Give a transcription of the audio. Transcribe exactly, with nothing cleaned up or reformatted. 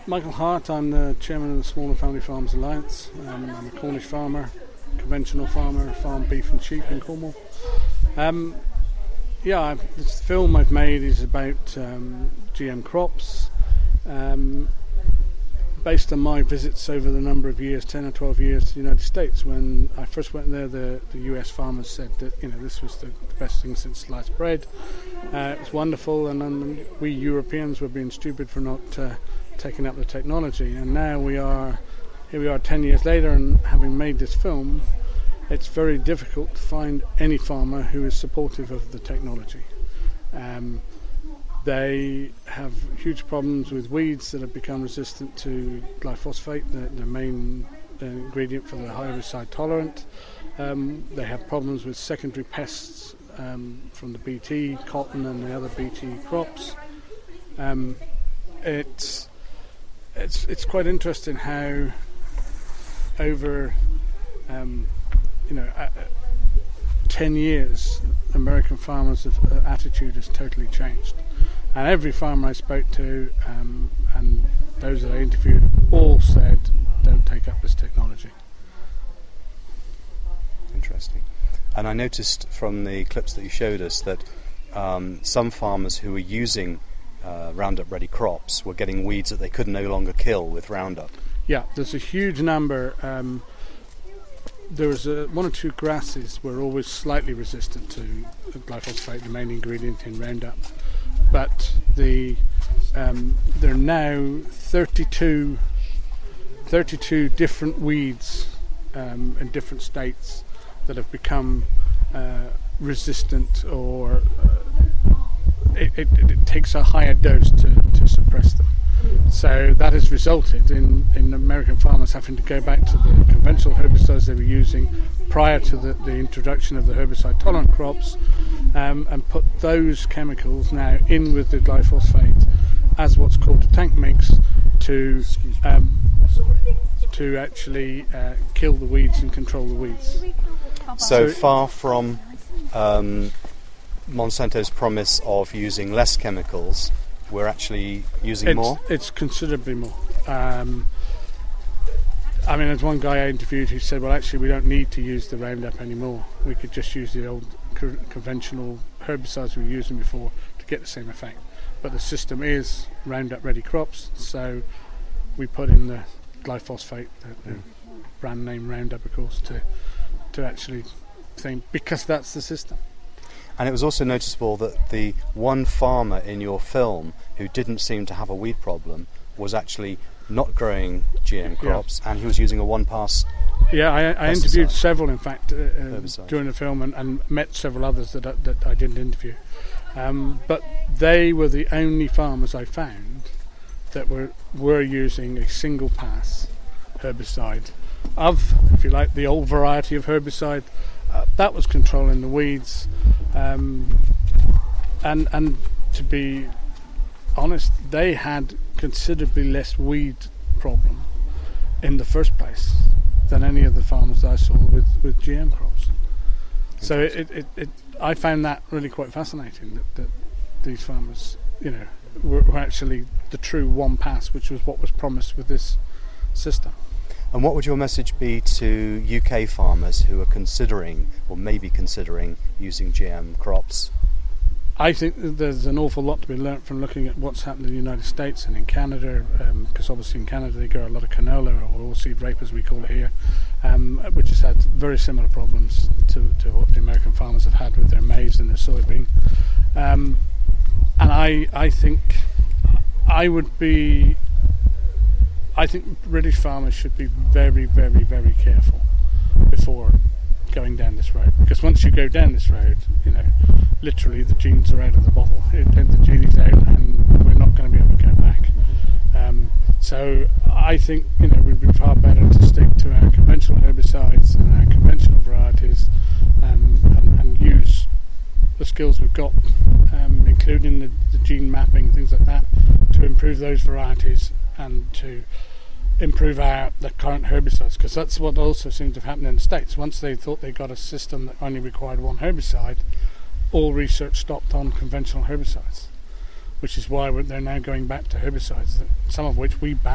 Michael Hart, I'm the chairman of the Smaller Family Farms Alliance. Um, I'm a Cornish farmer, conventional farmer, farm beef and sheep in Cornwall. Um, yeah, I've, this film I've made is about um, G M crops, um, based on my visits over the number of years, ten or twelve years to the United States. When I first went there, the, the U S farmers said that, you know, this was the, the best thing since sliced bread. Uh, it was wonderful, and um, we Europeans were being stupid for not uh, taking up the technology. And now we are, here we are ten years later, and having made this film, it's very difficult to find any farmer who is supportive of the technology. Um, They have huge problems with weeds that have become resistant to glyphosate, the, the main uh, ingredient for the herbicide tolerant. Um, they have problems with secondary pests um, from the B T, cotton and the other B T crops. Um, it's, it's, it's quite interesting how over um, you know, uh, ten years, American farmers' have, uh, attitude has totally changed. And every farmer I spoke to, um, and those that I interviewed, all said, don't take up this technology. Interesting. And I noticed from the clips that you showed us that um, some farmers who were using uh, Roundup Ready crops were getting weeds that they could no longer kill with Roundup. Yeah, there's a huge number. Um, there was a, one or two grasses were always slightly resistant to glyphosate, the main ingredient in Roundup. But the um, there are now thirty-two, thirty-two different weeds um, in different states that have become uh, resistant, or uh, it, it, it takes a higher dose to, to suppress them. So that has resulted in, in American farmers having to go back to the conventional herbicides they were using prior to the, the introduction of the herbicide tolerant crops, um, and put those chemicals now in with the glyphosate as what's called a tank mix to um, to actually uh, kill the weeds and control the weeds. So, so far from um, Monsanto's promise of using less chemicals, we're actually using it's, more? It's considerably more. Um, I mean, there's one guy I interviewed who said, well, actually, we don't need to use the Roundup anymore. We could just use the old co- conventional herbicides we were using before to get the same effect. But the system is Roundup Ready crops, so we put in the glyphosate, the, the mm. brand name Roundup, of course, to, to actually think, because that's the system. And it was also noticeable that the one farmer in your film who didn't seem to have a weed problem was actually not growing G M crops, yeah. And he was using a one-pass. Yeah, I, I interviewed several, in fact, uh, uh, during the film, and, and met several others that I, that I didn't interview. Um, but they were the only farmers I found that were were using a single-pass herbicide of, if you like, the old variety of herbicide. Uh, that was controlling the weeds, um, and and to be honest, they had considerably less weed problem in the first place than any of the farmers I saw with, with G M crops. So it, it, it I found that really quite fascinating, that, that these farmers, you know, were, were actually the true one pass, which was what was promised with this system. And what would your message be to U K farmers who are considering, or maybe considering, using G M crops? I think there's an awful lot to be learnt from looking at what's happened in the United States and in Canada, because um, obviously in Canada they grow a lot of canola, or oilseed rape as we call it here, um, which has had very similar problems to, to what the American farmers have had with their maize and their soybean. Um, and I, I think I would be... I think British farmers should be very, very, very careful before going down this road, because once you go down this road, you know, literally the genes are out of the bottle. It, the genie's out, and we're not going to be able to go back. Um, so I think, you know, we'd be far better to stick to our conventional herbicides and our conventional varieties, um, and, and use the skills we've got, um, including the, the gene mapping, things like that, to improve those varieties and to improve our the current herbicides, because that's what also seems to have happened in the States. Once they thought they got a system that only required one herbicide, all research stopped on conventional herbicides, which is why we're, they're now going back to herbicides, that, some of which we banned.